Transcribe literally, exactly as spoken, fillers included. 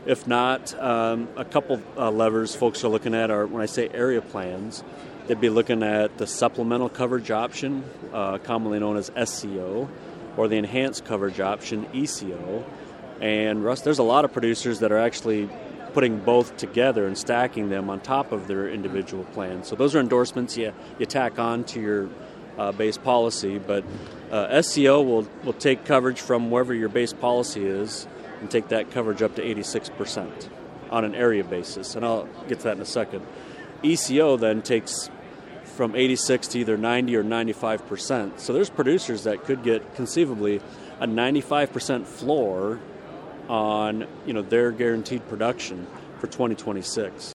If not, um, a couple uh, levers folks are looking at are, when I say area plans, they'd be looking at the supplemental coverage option, uh, commonly known as S C O, or the enhanced coverage option, E C O. And Russ, there's a lot of producers that are actually putting both together and stacking them on top of their individual plans. So those are endorsements you, you tack on to your uh, base policy, but uh, S C O will, will take coverage from wherever your base policy is and take that coverage up to eighty-six percent on an area basis, and I'll get to that in a second. E C O then takes from eighty-six to either ninety or ninety-five percent. So there's producers that could get conceivably a ninety-five percent floor on, you know, their guaranteed production for twenty twenty-six.